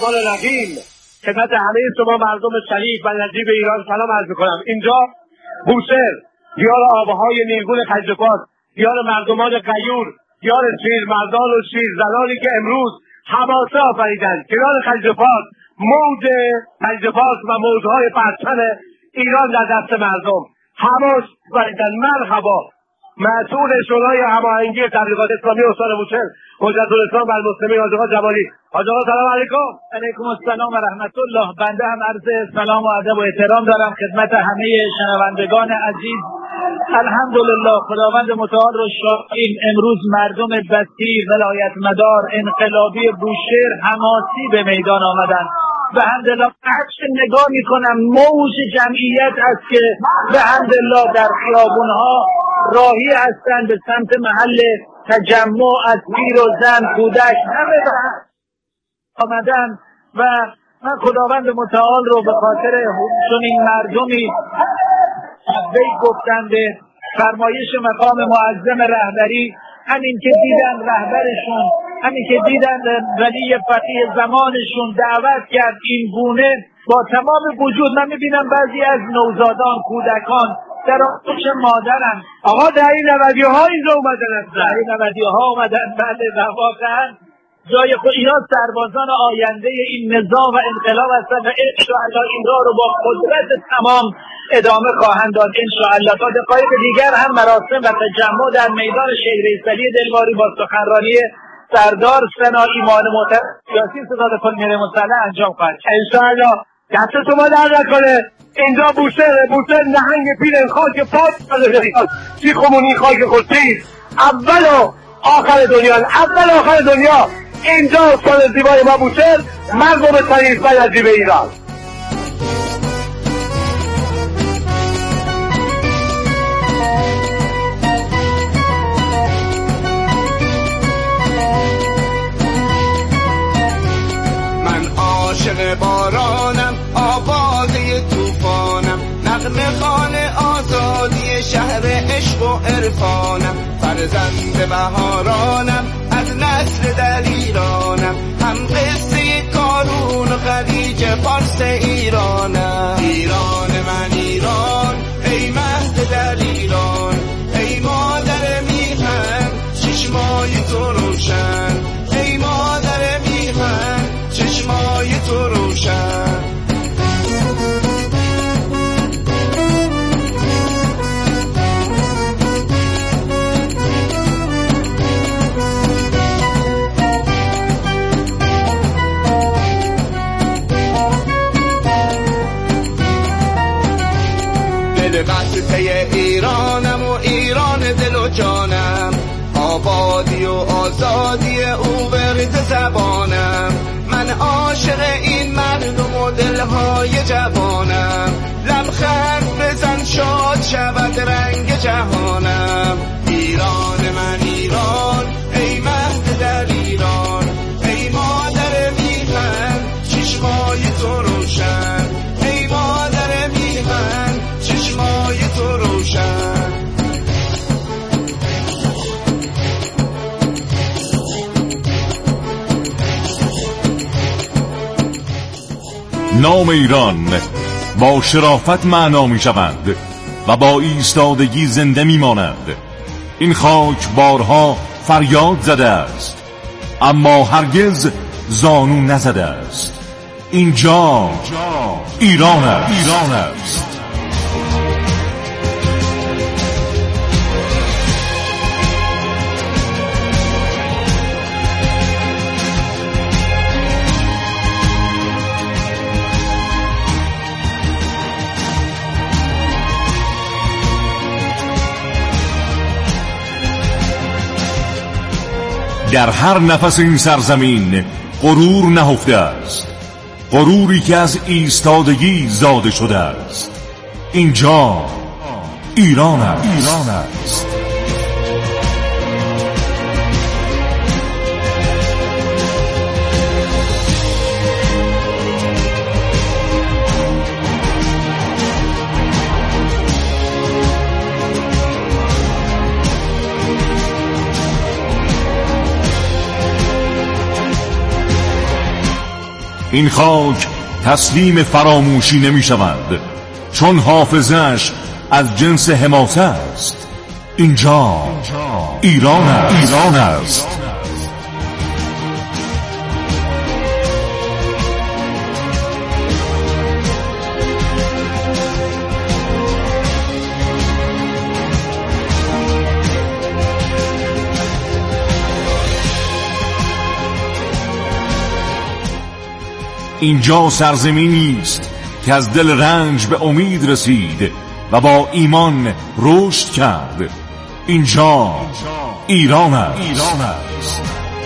الرحمن الرحیم. خدمت همه شما مردم شریف و نجیب ایران سلام عرض می‌کنم. اینجا بوشهر، دیار آبهای نیلگون خجل‌فاس، دیار مردمان غیور، دیار شیرمردان و شیرزنانی که امروز حماسه آفریدند. کنار خجل‌فاس موج خجل‌فاس و موجهای پرچم ایران در دست مردم حماسه آفریدند. مرحبا. مسئول شورای هماهنگی تبلیغات اسلامی استان بوشهر حجت الاسلام و المسلمین حاج آقا جمالی. حاج آقا سلام علیکم. علیکم السلام و رحمت الله. بنده هم عرض سلام و ادب و احترام دارم خدمت همه شنوندگان عزیز. الحمدلله خداوند متعال رو شاکریم. امروز مردم بسیر، ولایت مدار، انقلابی بوشهر حماسی به میدان آمدن. به حمدالله هرچه نگاه میکنم موج جمعیت است که به حمدالله در خیابونها راهی هستند به سمت محل تجمع از پیر و زن کودک همه آمدن و من خداوند متعال رو به خاطر چون این مردمی وی گفتن به فرمایش مقام معظم رهبری، همین که دیدن رهبرشون، همین که دیدن ولی فقیه زمانشون دعوت کرد این گونه با تمام وجود. من میبینم بعضی از نوزادان کودکان در آغوش مادرن. آقا در این 90 ها اینجا اومدن اصلا. در این 90 ها اومدن. بله واقعا جای خود اینا سربازان آینده این نظام و انقلاب هستند و انشاءالله این راه رو با قدرت تمام ادامه خواهند داد انشاءالله. تا دقایق دیگر هم مراسم و تجمع در میدان شیخ رئیسعلی دلواری با سخنرانی سردار سنا ایمان محترم سیاسی ستاد کل مسلح انجام خواهد شد انشاءالله. دست شما در نکنه. اینجا بوشهر نهنگ پیرن خاک پاس چی خمونی خاک خودتیز اول و آخر دنیا، اول آخر دنیا. اینجا استان زیبای ما بوشهر، مردم شریف و نجیب ایران. من عاشق بارانم، آوازه توفانم، نغمه خوان آزادی شهر عشق و عرفانم، فرزند بهارانم، از نسل دلیرانم، هم قصه کارون و خلیج فارس ایرانم. ایران من ایران، ای مهد دلیران، ای مادر میهن چشمای تو روشن، ای مادر میهن چشمای تو روشن. قصه ایرانم و ایران دل و جانم، آبادی و آزادی او ورد زبانم. من عاشق این مردم و دلهای جوانم، لبخند بزن شاد شود رنگ جهانم. ایران من ایران، ای مهد در ایران، ای مادر میهن چشمای تو روشن، ای مادر میهن چشمای تو روشن. نام ایران با شرافت معنا می شود و با ایستادگی زنده می ماند. این خاک بارها فریاد زده است اما هرگز زانو نزده است. اینجا ایران است. در هر نفس این سرزمین غرور نهفته است، غروری که از ایستادگی زاده شده است. اینجا ایران است. این خاک تسلیم فراموشی نمی شود، چون حافظش از جنس حماسه است. اینجا ایران است. اینجا سرزمینی است که از دل رنج به امید رسید و با ایمان رشد کرد. اینجا ایران است.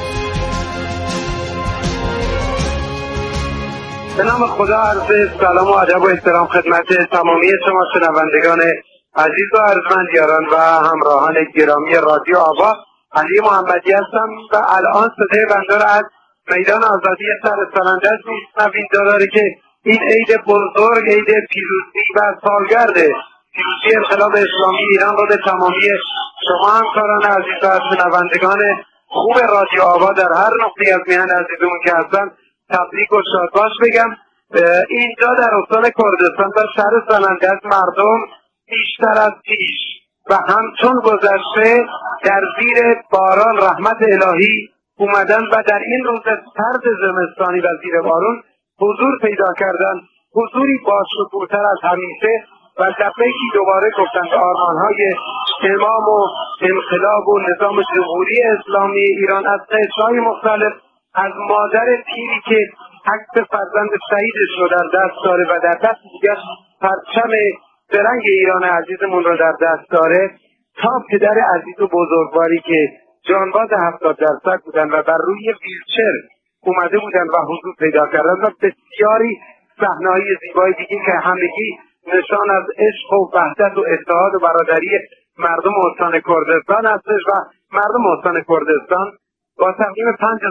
به نام خدا عرض سلام و ادب و احترام خدمت تمامی شما شنوندگان عزیز و ارجمند یاران و همراهان گرامی رادیو آوا. علی محمدی هستم و الان صدای بنده را از میدان آزادی شهر سالندج میشنوید. داره که این عید بزرگ، عید پیروزی و سالگرد پیروزی انقلاب اسلامی ایران رو به تمامی شما همکاران عزیز و شنوندگان خوب رادیو آوا در هر نقطه‌ای از میهن عزیزمون که هستن تبریک و شادباش بگم. اینجا در استان کردستان و شهر سالندج مردم بیشتر از پیش و همچون گذشته در زیر باران رحمت الهی اومدن و در این روز سرد زمستانی و زیر بارون حضور پیدا کردن، حضوری باشکوه‌تر از همیشه و دفعه‌ای دوباره گفتن به آرمان‌های امام و انقلاب و نظام جمهوری اسلامی ایران از قشرهای مختلف، از مادر پیری که عکس فرزند شهیدش رو در دست داره و در دست دیگر پرچم درنگ ایران عزیزمون رو در دست داره، تا پدر عزیز و بزرگواری که جانباز 70% بودن و بر روی ویلچر اومده بودن و حضور پیدا کردن و بسیاری صحنه‌های زیبای دیگه که همگی نشان از عشق و وحدت و اتحاد و برادری مردم استان کردستان هستش و مردم استان کردستان با تقدیم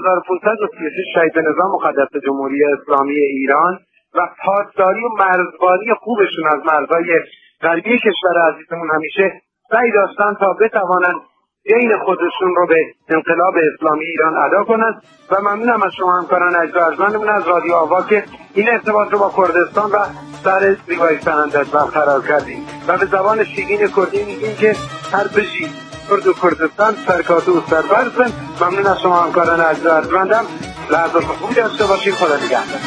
5536 شهید به نظام مقدس جمهوری اسلامی ایران و پاسداری و مرزبانی خوبشون از مرزهای غربی کشور عزیزمون همیشه سعی داشتن تا بتوانند دین خودشون رو به انقلاب اسلامی ایران ادا کنند و ممنونم از شما همکاران عزیز و ارجمندمون از رادیو آوا که این ارتباط رو با کردستان و سر زیبای سالندج برقرار کردیم و به زبان شیرین کردی میگیم که هر بژی کرد و کردستان سرکاتو و سربرزن. ممنون از شما همکاران عزیز و ارجمندم. لحظات خوبی داشته باشید. خدا نگهدار.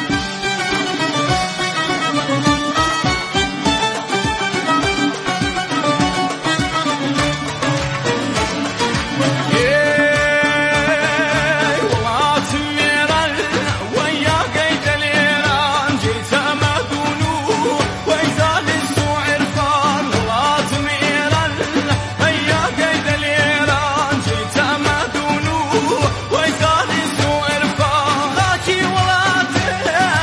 ويزال السوء الفاخي ولات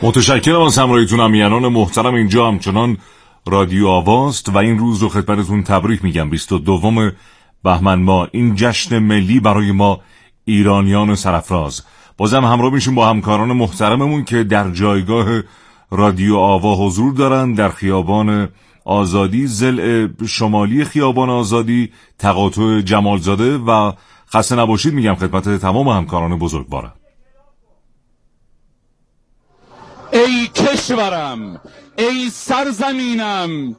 متشکرم از همراهیتون امیانان محترم. اینجا همچنان رادیو آواست و این روز رو خدمتتون تبریک میگم. 22 بهمن ماه، این جشن ملی برای ما ایرانیان سرفراز. بازم همراه میشیم با همکاران محترممون که در جایگاه رادیو آوا حضور دارن در خیابان آزادی، ضلع شمالی خیابان آزادی، تقاطع جمالزاده. و خسته نباشید میگم خدمت تمام همکاران بزرگوارم. ای کشورم، ای سرزمینم،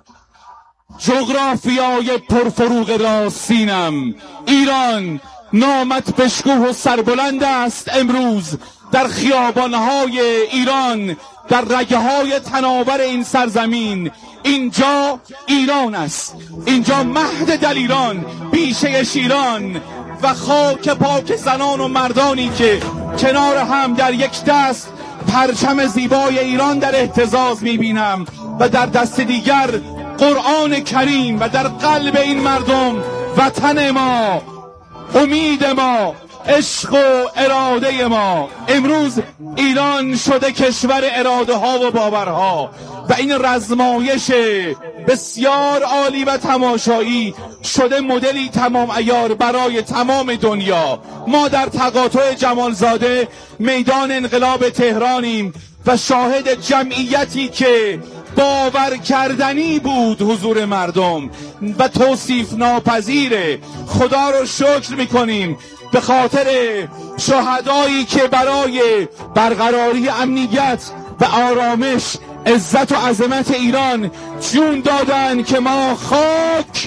جغرافیای پرفروغ راستینم، ایران نامت بشکوه و سربلند است امروز در خیابانهای ایران، در رگه‌های تناور این سرزمین. اینجا ایران است، اینجا مهد دلیران، بیشه شیران و خاک پاک زنان و مردانی که کنار هم در یک دست پرچم زیبای ایران در اهتزاز میبینم و در دست دیگر قرآن کریم و در قلب این مردم وطن ما، امید ما، عشق و اراده ما. امروز ایران شده کشور اراده ها و باورها و این رزمایش بسیار عالی و تماشایی شده مدلی تمام عیار برای تمام دنیا. ما در تقاطع جمالزاده میدان انقلاب تهرانیم و شاهد جمعیتی که باور کردنی بود حضور مردم و توصیف ناپذیره. خدا رو شکر میکنیم به خاطر شهدایی که برای برقراری امنیت و آرامش، عزت و عظمت ایران جون دادن که ما خاک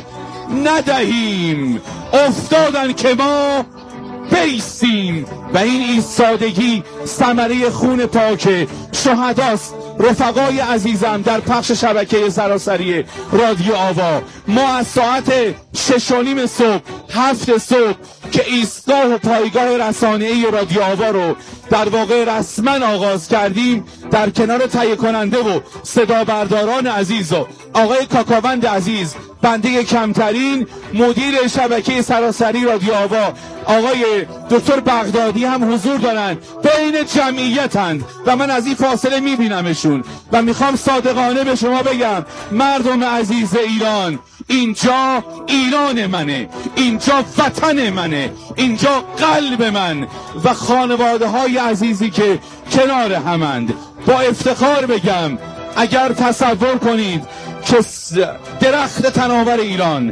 ندهیم، افتادن که ما بیستیم و این ایستادگی ثمره خون پاک شهداست. رفقای عزیزم در پخش شبکه سراسری رادیو آوا، ما از ساعت 6:30 صبح 7 صبح که ایستگاه و پایگاه رسانه‌ای رادیو آوا رو در واقع رسما آغاز کردیم، در کنار تهیه کننده و صدا برداران عزیز و آقای کاکاوند عزیز، بنده کمترین مدیر شبکه سراسری رادیو آوا آقای دکتر بغدادی هم حضور دارن، بین جمعیتند و من از این فاصله میبینمشون و میخوام صادقانه به شما بگم مردم عزیز ایران، اینجا ایران منه، اینجا وطن منه، اینجا قلب من و خانواده های عزیزی که کنار همند. با افتخار بگم اگر تصور کنید که درخت تناور ایران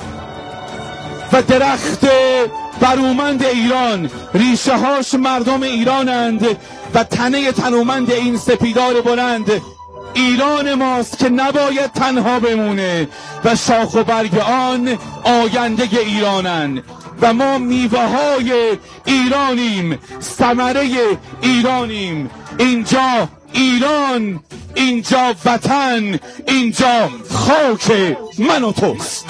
و درخت برومند ایران ریشه هاش مردم ایرانند و تنه تنومند این سپیدار بلند ایران ماست که نباید تنها بمونه و شاخ و برگ آن آینده ایرانند و ما میوه های ایرانیم، ثمره ایرانیم. اینجا ایران، اینجا وطن، اینجا خاک من و توست.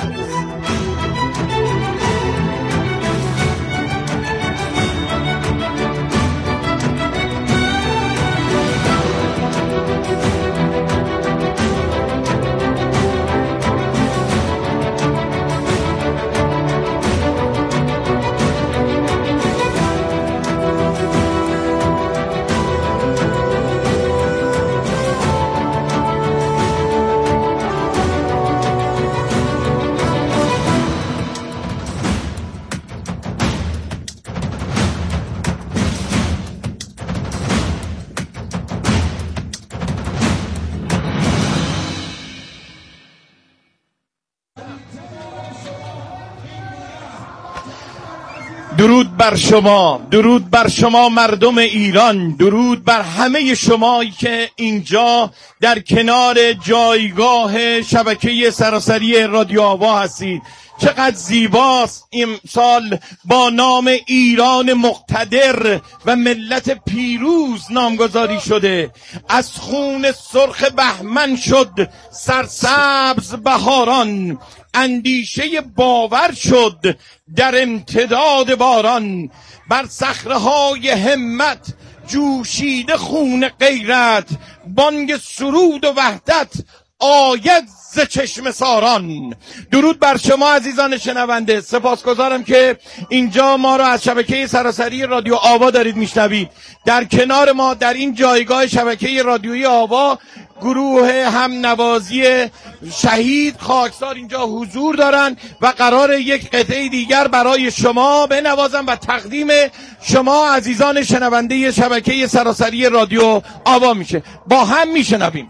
درود بر شما، درود بر شما مردم ایران، درود بر همه شمایی که اینجا در کنار جایگاه شبکه سراسری رادیو آوا هستید. چقدر زیباست امسال با نام ایران مقتدر و ملت پیروز نامگذاری شده. از خون سرخ بهمن شد سرسبز بهاران، اندیشه باور شد در امتداد باران. بر صخره‌های همت جوشیده خون غیرت، بانگ سرود و وحدت آید ز چشم ساران. درود بر شما عزیزان شنونده، سپاسگزارم که اینجا ما را از شبکه سراسری رادیو آوا دارید میشنوید. در کنار ما در این جایگاه شبکه رادیویی آوا گروه هم نوازی شهید خاکسار اینجا حضور دارن و قرار یک قطعه دیگر برای شما بنوازن و تقدیم شما عزیزان شنونده شبکه سراسری رادیو آوا میشه. با هم میشنویم.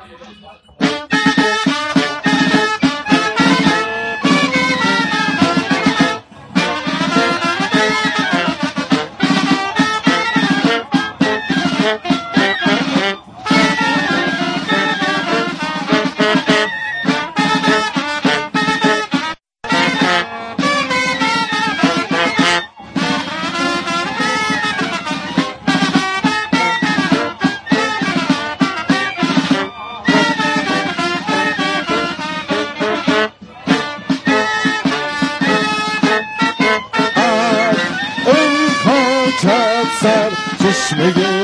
چشمه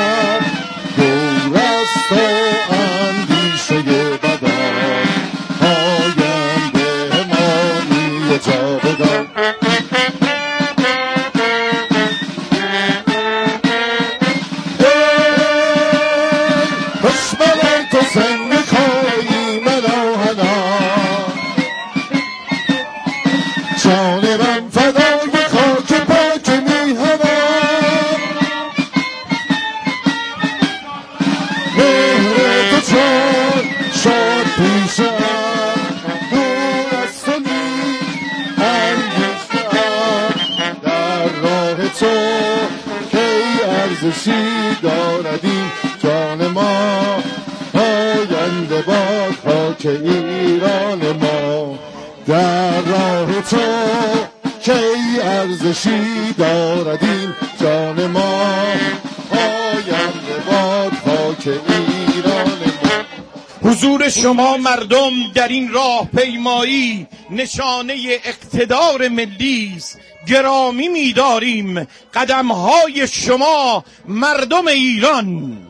دور است و اندیشه بدان آینده مانی جاودان. دشمنان تو سنگ خواهی مراهنا جان من فدای خاک پاک میهنم. شاد پیشم دور از تو اندیشم در راه تو کی ارزشی دارد این جان ما. آینده باد خاک ایران ما در راه تو کی ارزشی دارد این جان ما. آینده باد خاک ایران ما. حضور شما مردم در این راه پیمایی نشانه اقتدار ملی است. گرامی می‌داریم قدم‌های شما مردم ایران.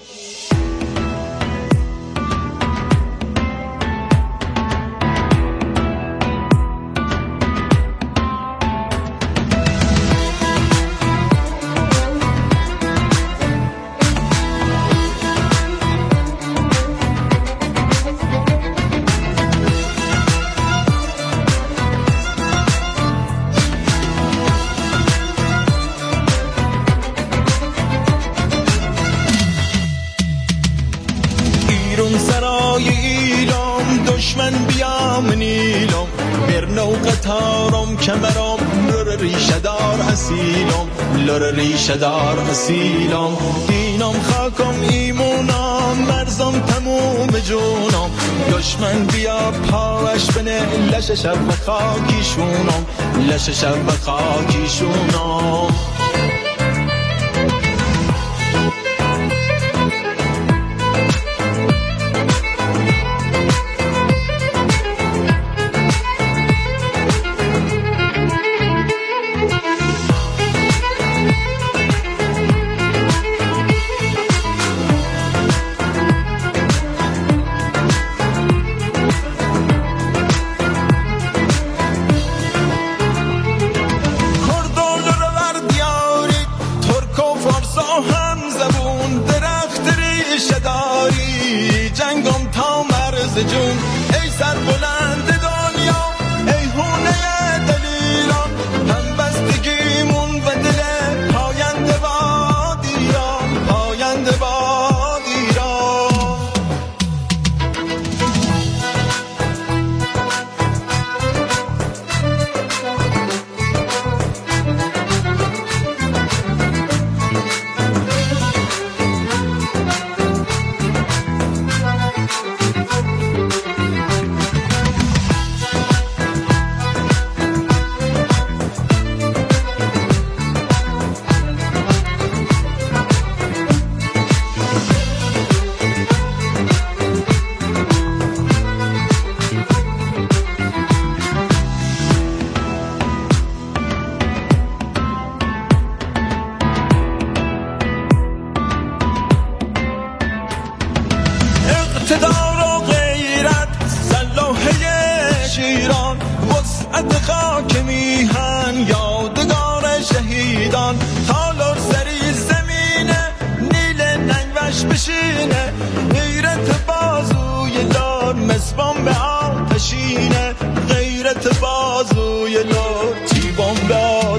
دشمن بیام نیلم برنو قطارم کمرم لور ریشه دار اصیلم لور ریشه دار اصیلم دینم خاکم ایمونم مرزم تموم جونم دشمن بیا پاوش بنه لش شب و خاکیشونم لش شب و خاکیشونم.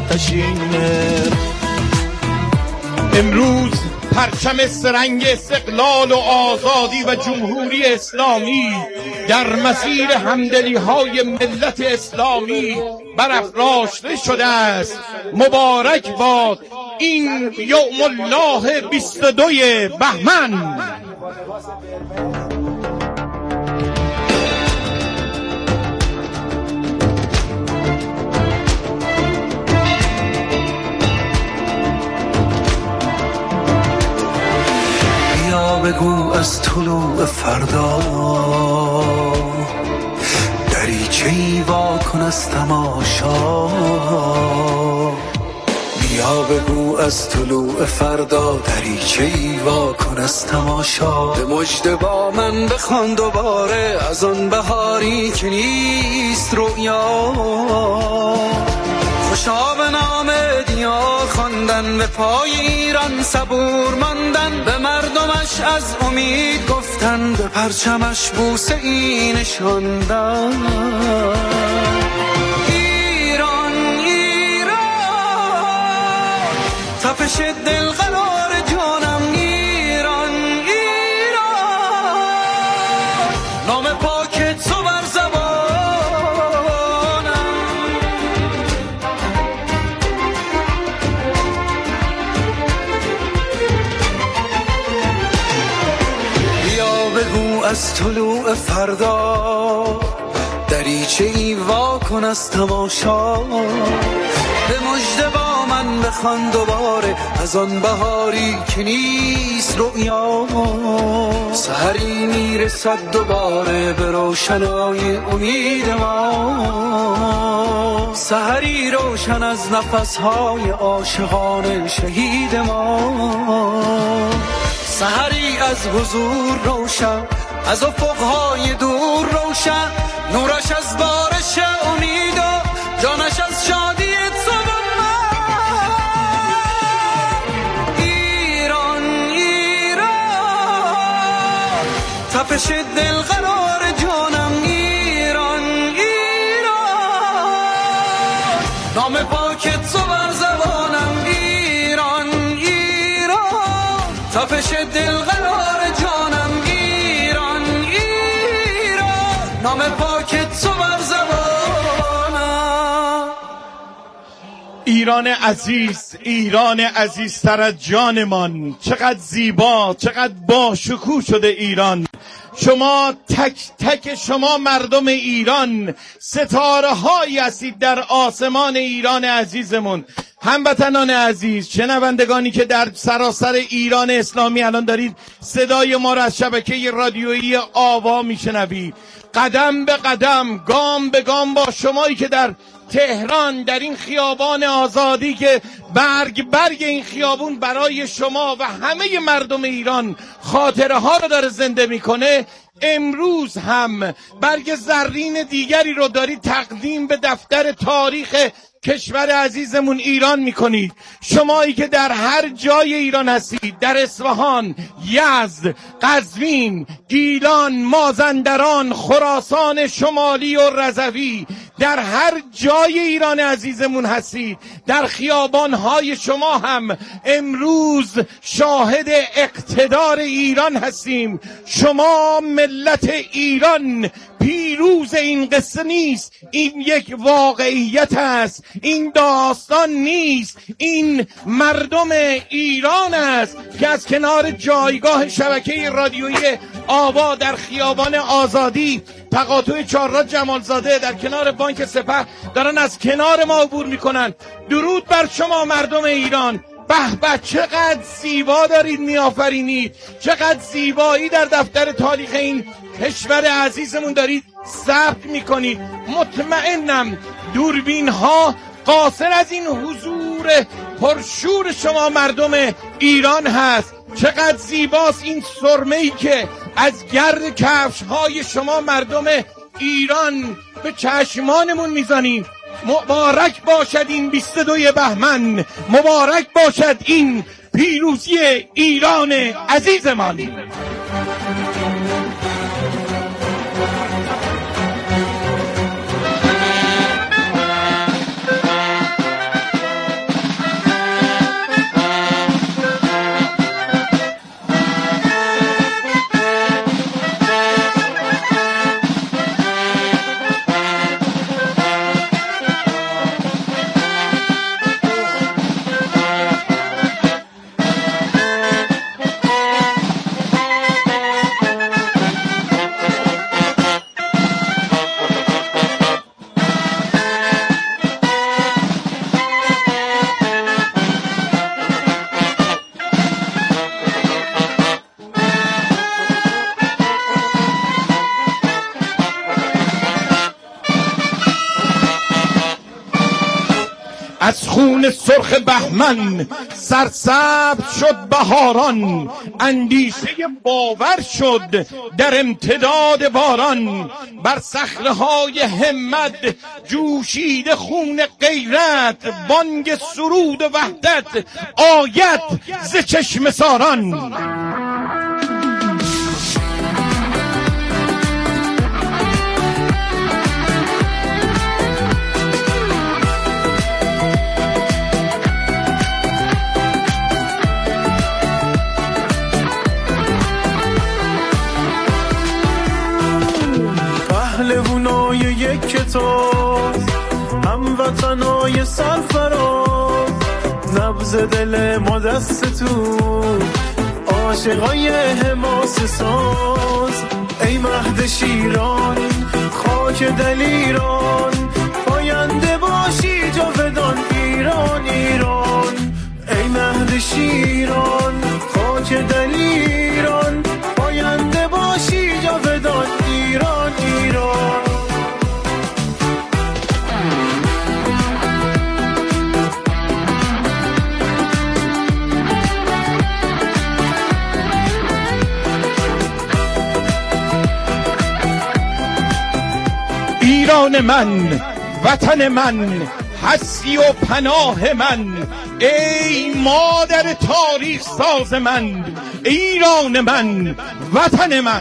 آتشینه. امروز پرچم سرنگ استقلال و آزادی و جمهوری اسلامی در مسیر همدلی های ملت اسلامی برافراشته شده است. مبارک باد این یوم الله 22 بهمن. بگو از طلوع فردا دریچه‌ای وا کن از تماشا. بیا بگو از طلوع فردا دریچه‌ای وا کن از تماشا. به مژده با من بخوان دوباره از آن بهاری که نیست رؤیا. خوشا به نام دیار خواندن، به پای ایران صبور ماندن، به مردمش از امید گفتن، به پرچمش بوسه ای نشاندن. ایران ایران تپش دل قرار جانم. ایران ایران نام پاک تو بر زبانم. از طلوع فردا دریچه‌ای وا کن از تماشا. به مژده با من بخوان دوباره از آن بهاری که نیست رؤیا. سحری میرسد دوباره به روشنای امید ما. سحری روشن از نفسهای عاشقان شهید ما. سحری از حضور روشن، از افقهای دور روشن، نورش از بارش امید و جانش از شادی تو و من. ایران ایران تپش دل قرار جانم. ایران ایران نام پاک تو بر زبانم. ایران ایران تپش دل قرار جانم. نام پاک تو بر زبانم. ایران عزیز، ایران عزیزتر از جانمان. چقدر زیبا، چقدر با شکوه شده ایران. شما تک تک شما مردم ایران ستاره هایی هستید در آسمان ایران عزیزمون. هموطنان عزیز، شنوندگانی که در سراسر ایران اسلامی الان دارید صدای ما را از شبکه رادیویی آوا میشنوید، قدم به قدم، گام به گام با شمایی که در تهران در این خیابان آزادی که برگ این خیابون برای شما و همه مردم ایران خاطره ها رو داره زنده میکنه، امروز هم برگ زرین دیگری رو دارید تقدیم به دفتر تاریخ کشور عزیزمون ایران میکنید. شمایی که در هر جای ایران هستید، در اصفهان، یزد، قزوین، گیلان، مازندران، خراسان شمالی و رضوی، در هر جای ایران عزیزمون هستید، در خیابانهای شما هم امروز شاهد اقتدار ایران هستیم. شما ملت ایران پیروز این قصه نیست، این یک واقعیت است، این داستان نیست، این مردم ایران است که از کنار جایگاه شبکه رادیویی آوا در خیابان آزادی تقاطع چهارراه جمالزاده در کنار بانک سپه دارن از کنار ما عبور میکنن. درود بر شما مردم ایران. به به، چقدر زیبا دارید میآفرینید، چقدر زیبایی در دفتر تاریخ این کشور عزیزمون دارید ثبت میکنید. مطمئنم دوربین ها قاصر از این حضور پرشور شما مردم ایران هست. چقدر زیباست این سرمه‌ای که از گرد کفش های شما مردم ایران به چشمانمون میزنیم. مبارک باشد این 22 بهمن، مبارک باشد این پیروزی ایران عزیزمان. گل سرخ بهمن سرسبز شد بهاران، اندیشه باور شد در امتداد باران. بر صخره‌های همت جوشیده خون غیرت، بانگ سرود و وحدت آید ز چشم ساران. پهلوانای یک کتاب، هموطنای سرفراز، نبض دل ما دست تو، عاشقای حماسه ساز. ای مهد شیران خاک دل ایران، پاینده باشی جاودان ایران ایران. ای مهد شیران خاک دل ایران، پاینده باشی جاودان ایران ایران. ایران من، وطن من، هستی و پناه من، ای مادر تاریخ ساز من. ایران من، وطن من.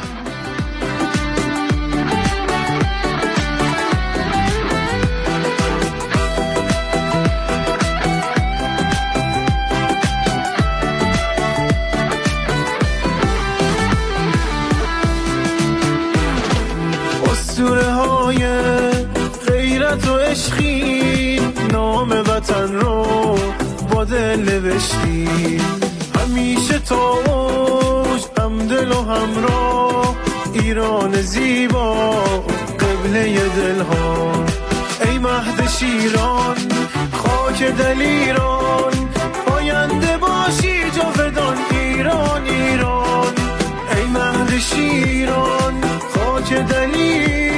اسطوره های غیرت و عشقی، نام وطن رو با دل نوشتی. همیشه تا اوج همدل و همراه، ایران زیبا قبله دلها. ای مهد شیران خاک دل ایران، پاینده باشی جاودان ایران ایران. ای مهد شیران خاک دل ایران،